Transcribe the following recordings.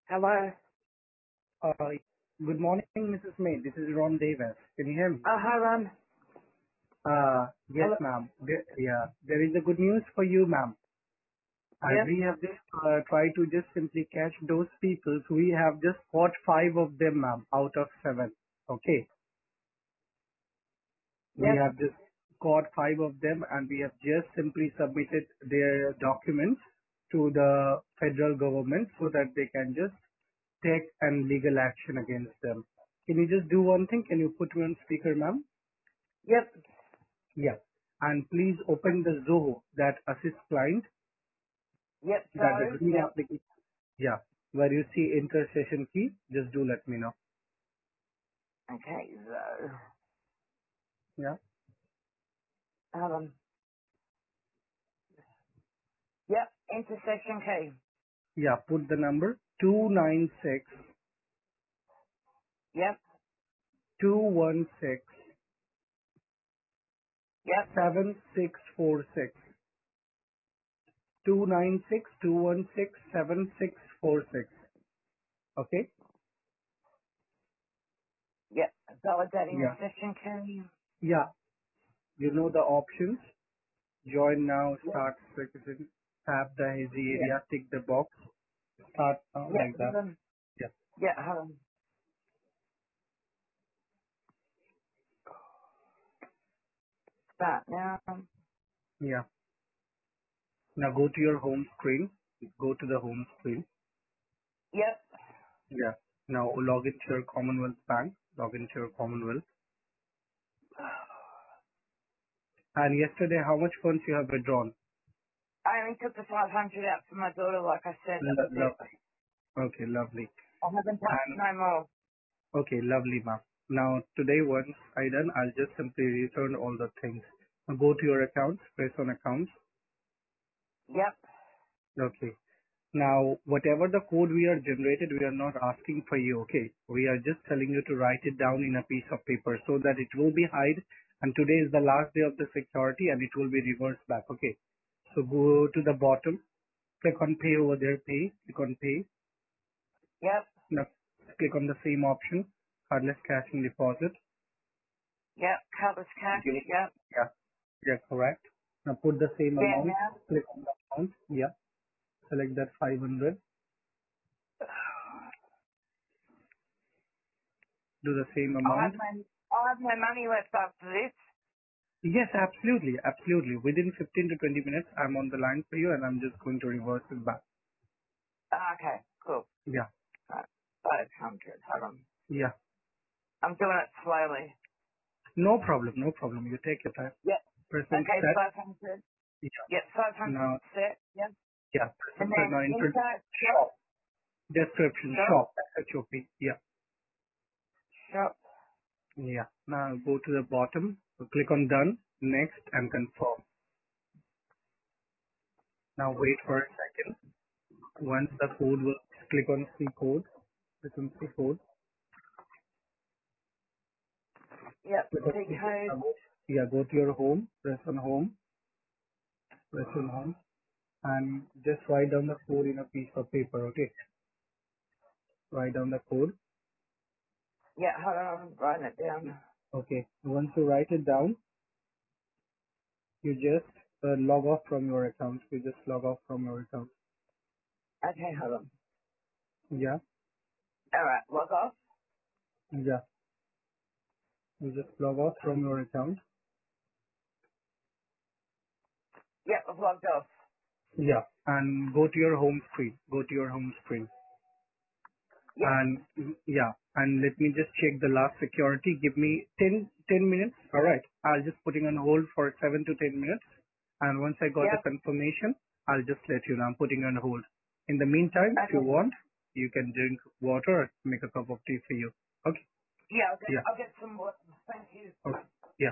Hello. Uh, Good morning, Mrs. May. This is Ron Davis. Can you hear me? Oh, hi, Ron. Yes, Hello. ma'am. There is a good news for you, ma'am. As Yep. we have just tried to just simply catch those people, so we have just caught five of them, ma'am, out of seven. Okay. We Yep. have just caught five of them, and we have just simply submitted their documents to the federal government so that they can just take an legal action against them. Can you just do one thing? Can you put me on speaker, ma'am? Yep. Yeah. And please open the Zoho that assist client, Yep. that the So, green yep. application. Yeah. Where you see enter session key, just do let me know. Okay, so, Yeah. um, yep. Intersection key. Yeah. Put the number 296 Yep. 216 Yep. 7646. 296 216 7646. Okay. Yep. Validating the Yeah. session key. Yeah. You know the options. Join now, Yep. start citizen, tap the hazy Yep. area, tick the box, start Yep. like Hold that. on. Yeah. Yep. Hold on. Start now. Yeah. Now go to your home screen. Go to the home screen. Yep. Yeah. Now log into your Commonwealth Bank. Log into your Commonwealth. And yesterday, how much funds you have withdrawn? I only took the 500 out for my daughter, like I said. That was it. Lovely. Okay, lovely. I haven't touched And no more. okay, lovely, ma'am. Now today, once I done, I'll just simply return all the things. Now go to your accounts. Press on accounts. Yep. Okay. Now, whatever the code we are generated, we are not asking for you, okay? We are just telling you to write it down in a piece of paper so that it will be hide. And today is the last day of the security and it will be reversed back, okay? So go to the bottom, click on pay over there, pay, click on pay. Yep. Now click on the same option, cardless cash and deposit. Yep. Covers cash. Yep. Yeah, yeah, correct. Now put the same Scan amount, now. click on the amount, yeah, select that 500, do the same amount. I'll have no money left after this. Yes, absolutely. Absolutely. Within 15 to 20 minutes, I'm on the line for you and I'm just going to reverse it back. Okay, cool. Yeah. Right. 500. Hold on. Yeah. I'm doing it slowly. No problem. No problem. You take your time. Yep. Press on Okay, set. 500. Yeah. Yep, 500 Now, set. Yep. yeah. Press on And set. then Now enter insert shop. shop. Description Shop. shop. SHOP. Yeah. Shop. Yeah. Now go to the bottom. Click on done. Next and confirm. Now wait for a second. Once the code will click on see code. Click on see code. Yep. Click on See see code. code. Now yeah. Go to your home. Press on home. Press on home. And just write down the code in a piece of paper, okay? Write down the code. Yeah, hold on. I'm writing it down. Okay. Once you write it down, you just log off from your account. You just log off from your account. Okay, hold on. Yeah. Alright, log off. Yeah. You just log off from your account. Yep, I've logged off. Yeah. And go to your home screen. Go to your home screen. Yep. And yeah. And let me just check the last security. Give me 10 minutes. All right. I'll just putting on hold for 7 to 10 minutes. And once I got the Yep. confirmation, I'll just let you know. I'm putting on hold. In the meantime, if you Okay. want, you can drink water or make a cup of tea for you. Okay. Yeah, Yeah. I'll get some more. Thank you. Okay. Yeah.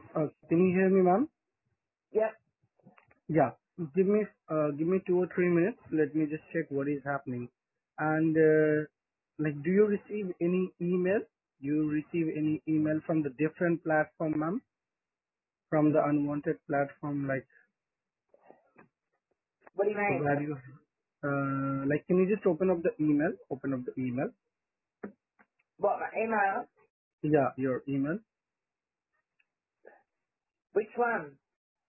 Can you hear me, ma'am? Yep. Yeah. Give me 2 or 3 minutes. Let me just check what is happening. And like, do you receive any email? Do you receive any email from the different platform, ma'am? From the unwanted platform, like What do you mean? where you, like, can you just open up the email? Open up the email. What, my email? Yeah, your email. Which one?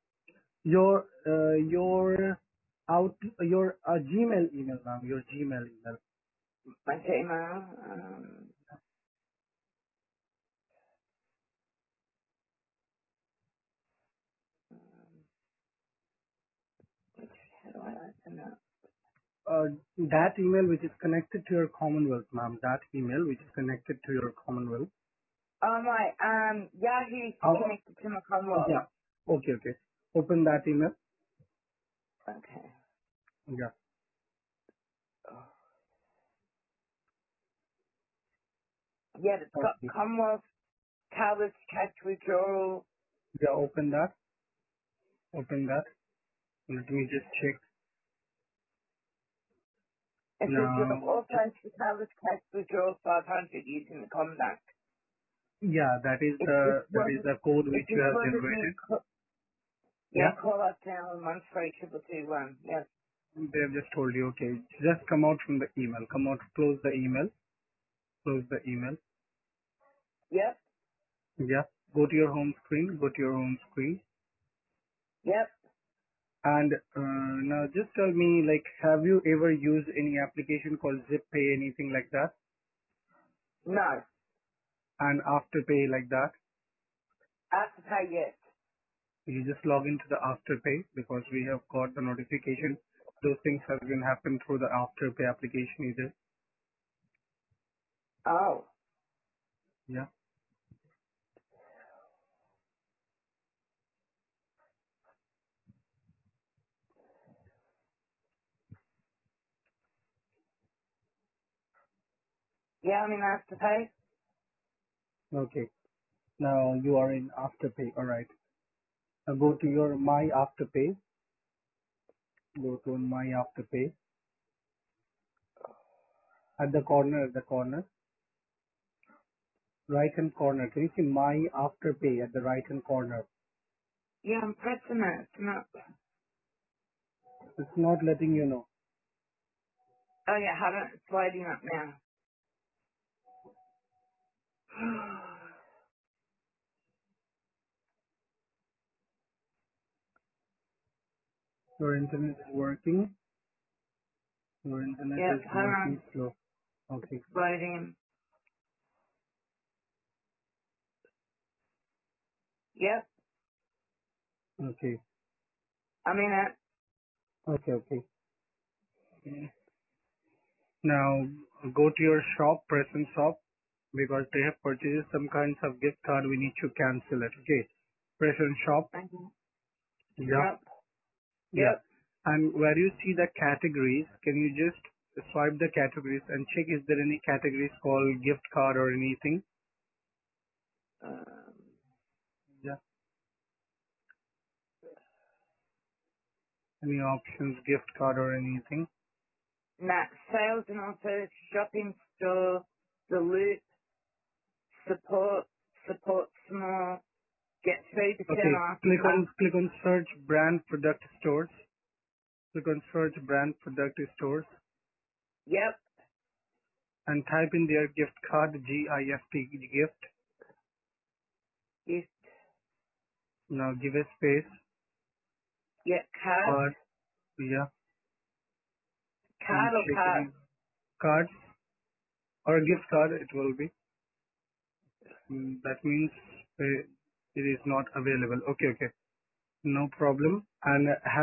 Your Gmail email, ma'am. Your Gmail email. My email. How do I open that? That email which is connected to your Commonwealth, ma'am. That email which is connected to your Commonwealth. Oh, my, Yahoo's Oh, connected to my Commonwealth. yeah. Okay, okay. Open that email. Okay. Yeah. Yeah, it's got Okay. Commonwealth, Towers, cash withdrawal. Yeah, open that. Open that. Let me just check. It says you have Now, authorized the Towers cash withdrawal 500 using the Combank. yeah, It just that is wasn't, the code it which you just have wasn't me. generated. Yeah, Yeah. call us now on 13221. Yes. They have just told you, okay, just come out from the email. Come out, close the email. Close the email. Yep. Yeah. Go to your home screen. Go to your home screen. Yep. And now just tell me, like, have you ever used any application called ZipPay, anything like that? No. And Afterpay like that? Afterpay, yes. You just log into the Afterpay because we have got the notification. Those things have been happened through the Afterpay application either. Oh. Yeah. Yeah, I'm in Afterpay. Okay. Now you are in Afterpay. All right. Now go to your My Afterpay. Go to My Afterpay. At the corner, right hand corner. Can you see My Afterpay at the right hand corner? Yeah, I'm pressing it. It's not. It's not letting you know. Oh yeah, hold on. It's loading up now. Your internet is working. Your internet Yep, is hold working on. slow. It's Okay. loading. Yep, Okay. I'm in it. Okay. Okay. Mm. Now go to your shop, present shop, because they have purchased some kinds of gift card. We need to cancel it. Okay. Present shop. Thank you. Yeah. Yep, Yeah. yep. And where you see the categories, can you just swipe the categories and check is there any categories called gift card or anything? Um, Yeah. Any options, gift card or anything? Max sales and also shopping store, the loop, support, support small, get 3% Okay. off. Click on search brand product stores. Click on search brand product stores Yep, and type in their gift card, G-I-F-T, gift. yes, Now give a space, yep, card, card, yeah, and card or click card. on cards or a gift card it will be. That means it is not available. Okay, okay. No problem. And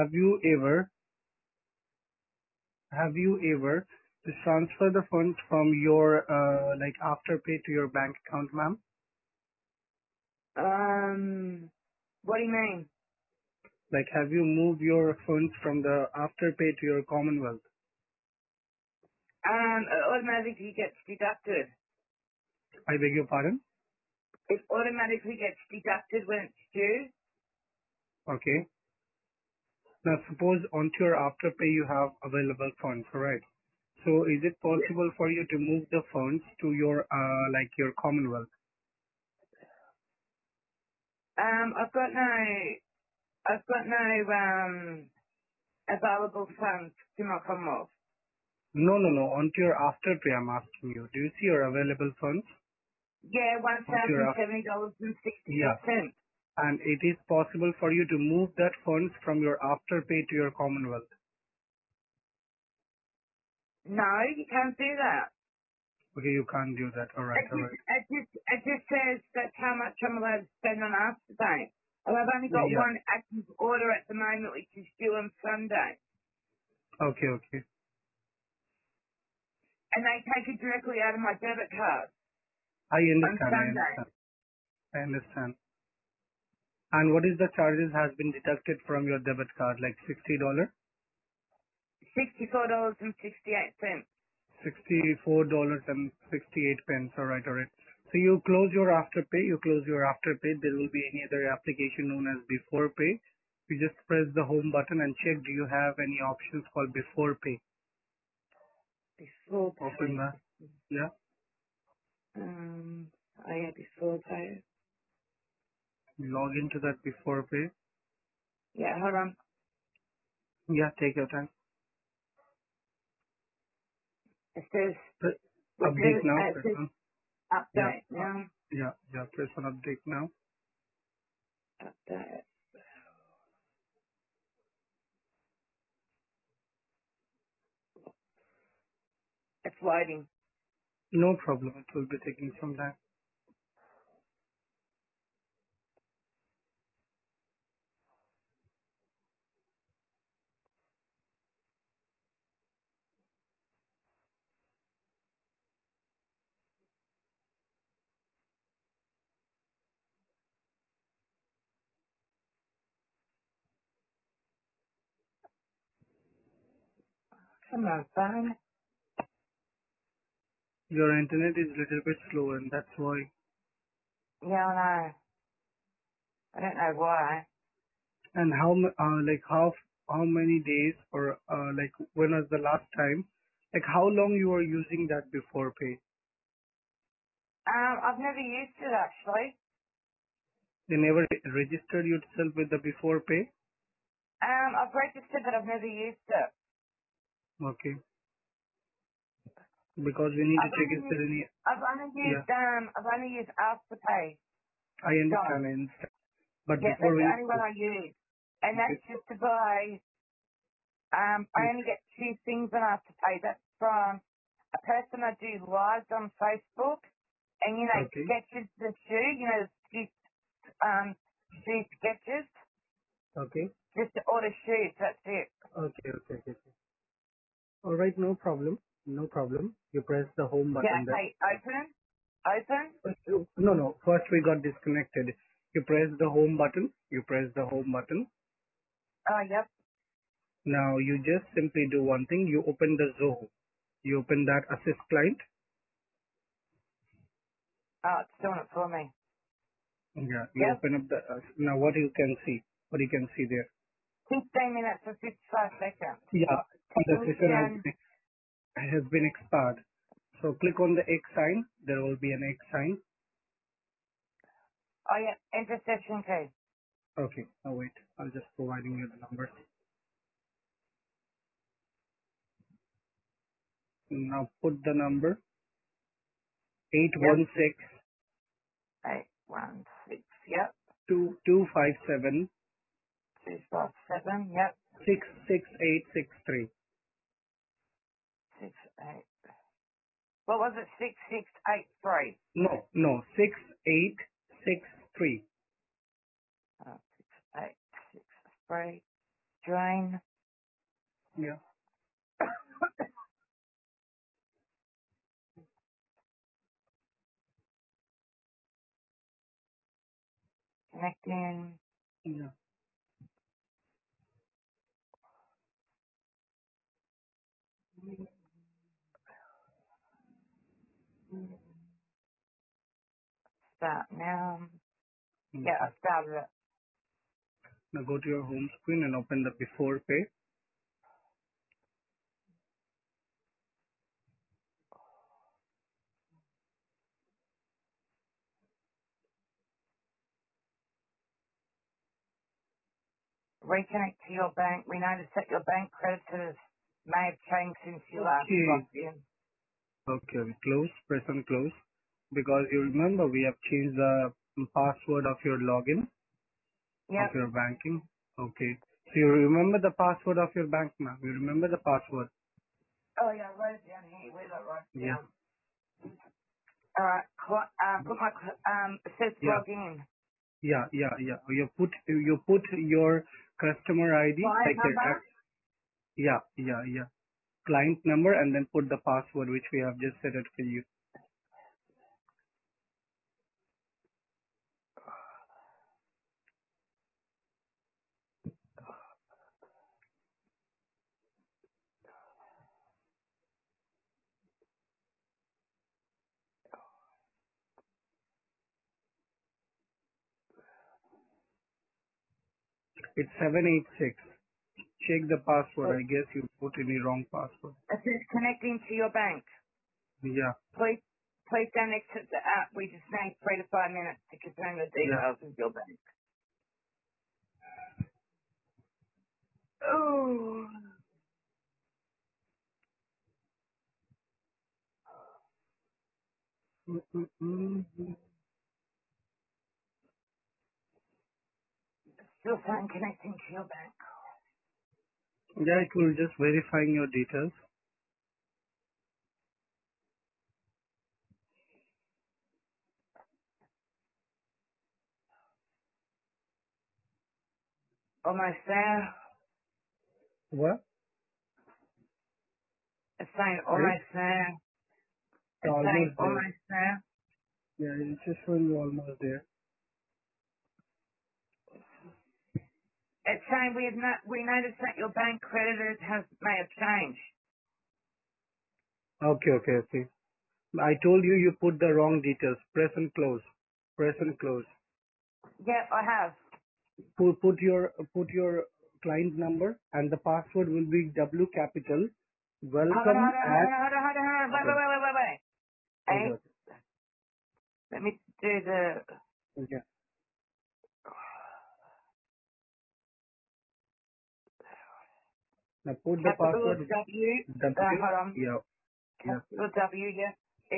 have you ever to transfer the funds from your like Afterpay to your bank account, ma'am? What do you mean? Like, have you moved your funds from the Afterpay to your Commonwealth? It automatically gets deducted. I beg your pardon? It automatically gets deducted when it's due. Okay. Now suppose onto your Afterpay you have available funds, alright? So is it possible for you to move the funds to your like your Commonwealth? I've got no available funds to my Commonwealth. No. Onto your Afterpay I'm asking you. Do you see your available funds? Yeah, Onto your yeah. $1,070.66. And it is possible for you to move that funds from your Afterpay to your Commonwealth. No, you can't do that. Okay, you can't do that. Alright, alright. It just says that's how much I'm allowed to spend on Afterpay. Well, I've only got Yeah. one active order at the moment, which is due on Sunday. Okay, okay. And they take it directly out of my debit card I on understand, I Sunday. understand. I understand. And what is the charges has been deducted from your debit card? Like $60? $64.68. $64.68. Alright, alright. So you close your Afterpay, there will be any other application known as Before Pay. You just press the home button and check do you have any options called Before Pay. Before Open pay. that. Yeah. Oh yeah, before pay. Log into that Before Pay. Yeah, hold on. Yeah, take your time. It says, Update now. it Press says on. Yeah. update now. Yeah. Press on update now. Update. It's loading. No problem. It will be taking some time. Come on, phone. Your internet is little bit slow and that's why. Yeah, I know. I don't know why. And how many days or like when was the last time? Like how long you were using that Before Pay? I've never used it actually. They never registered yourself with the Before Pay? I've registered but I've never used it. Okay. Because we need to I've check only if there used, any, yeah, I've only used Afterpay. I understand, Sorry. I understand. But Yeah, before that's the we, only one I use. And okay, that's just to buy, I only okay, get two things on Afterpay. That's from a person I do lives on Facebook. And, okay, sketches the shoe, shoe sketches. okay, Just to order shoes, that's it. okay. Alright, no problem, no problem. You press the home Yeah, button there. okay, open. Open. No. First we got disconnected. You press the home button. You press the home button. Oh, yep. Now you just simply do one thing. You open the Zoho. You open that assist client. Oh, it's doing it for me. Yeah. You Yep. open up the, now what you can see. What you can see there. 15 minutes and 55 seconds. Yeah. The session Technician. has been expired. So click on the X sign. There will be an X sign. Oh, yeah, enter session key. Okay. Now wait. I'll just providing you the numbers. Now put the number Yep. 816 816. Yep. 257 257. Yep. 66863. 68. What was it? 6683. No, 6863. Oh, 6863. Drain. Yeah. Connecting. Yeah. start now. Okay. Yeah, I started it. Now go to your home screen and open the before pay. Reconnect to your bank. We noticed that your bank creditors may have changed since you last Okay. logged in. Okay. Close. Press on close. Because you remember we have changed the password of your login of Yep. your banking. Okay. So you remember the password of your bank now. You remember the password. Oh yeah, I wrote it down here. Where's I write it Yeah. down? Alright, put my, it says Yeah. log in. Yeah. Yeah. Yeah. You put your customer ID Client like your number? yeah. Yeah. Yeah. Client number and then put the password which we have just set it for you. It's 786. Check the password. I guess you put any wrong password. It says connecting to your bank. Yeah. Please don't exit the app. We just need 3 to 5 minutes to confirm the Yeah. details of your bank. Oh, Mm-mm-mm. still saying connecting to your bank. Yeah, it will just verifying your details. Almost there. What? It's saying Sorry? almost there. Yeah, It's saying almost there. almost there. Yeah, it's just showing you almost there. It's saying we noticed that your bank creditors may have changed. Okay, okay, okay. I told you you put the wrong details. Press and close. Press and close. Yep, I have. Put your client number and the password will be W capital. Hold on, Welcome hold on, hold at on, hold on, hold on, hold on. Wait, okay. wait, wait, wait, wait, wait. Okay, Hey, okay. let me do the Okay. Now put the capital password W. W. Hold on. Yeah, yeah. Capital W, yeah.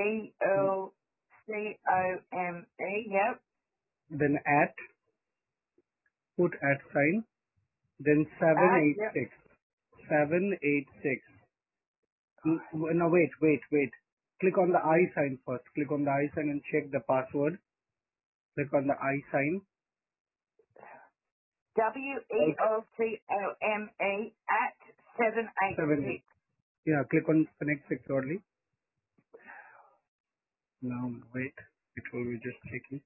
ELCOME, yep. Then at, put at sign, then Yep. 786. 786. No, wait. Click on the I sign first. Click on the I sign and check the password. Click on the I sign. Okay. WELCOME at Seven. 786. Yeah, click on connect securely. Now wait. It will be just checking.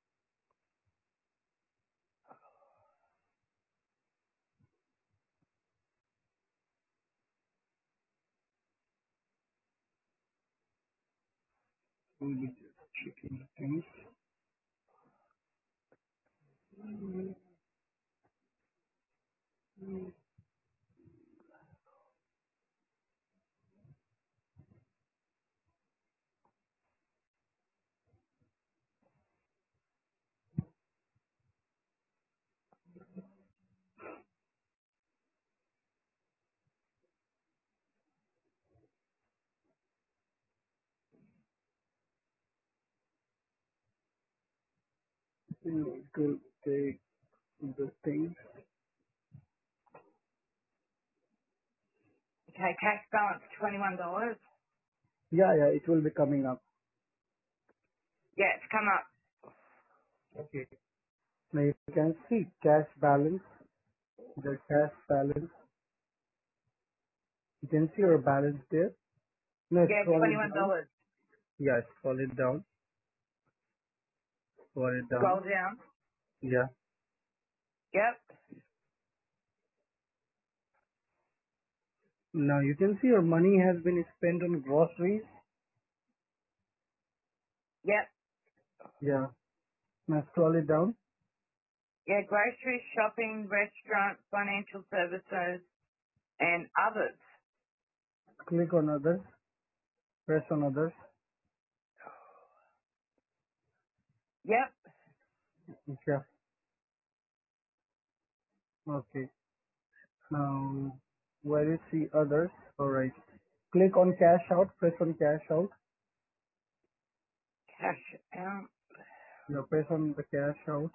Will be just checking things. It will take the thing. Okay, cash balance $21. Yeah, it will be coming up. Yeah, it's come up. Okay. Now you can see cash balance. The cash balance. You can see your balance there. Now Yeah, scroll it $21. down. Yeah, scroll it down. Scroll it Scroll down. down. Yeah. Yep. Now you can see your money has been spent on groceries. Yep. Yeah. Now scroll it down. Yeah, grocery, shopping, restaurant, financial services, and others. Click on others. Press on others. Yep. Yeah. Okay. Now, where you see others, alright. Click on cash out, press on cash out. Cash out. You press on the cash out.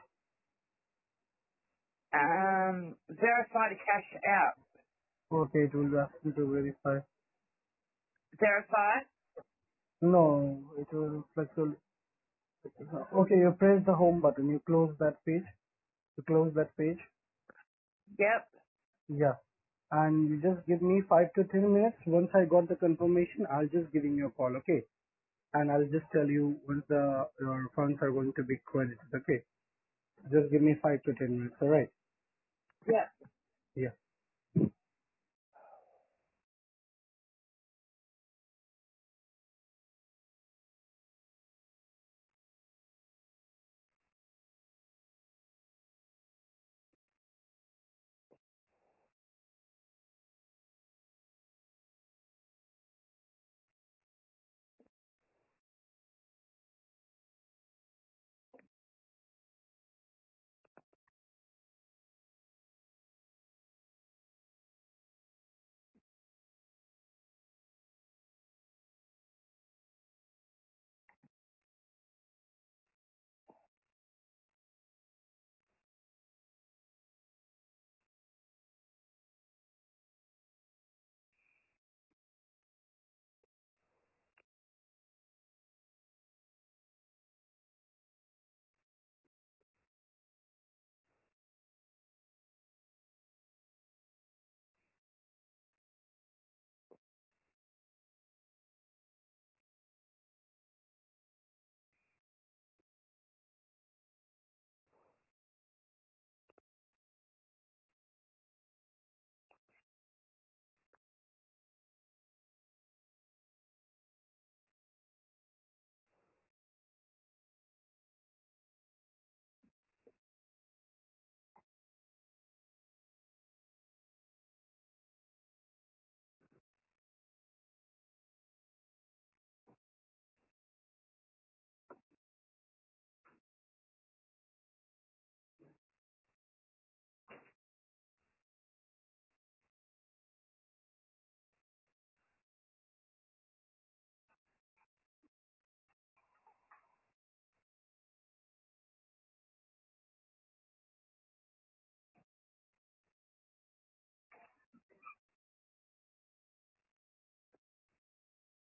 Verify to cash out. Okay, it will ask you to verify. Verify. No, it will flexible. Okay, you press the home button. You close that page. You close that page. Yep. Yeah. And you just give me 5 to 10 minutes. Once I got the confirmation, I'll just giving you a call, okay? And I'll just tell you once your funds are going to be credited, okay? Just give me 5 to 10 minutes, alright? Yep.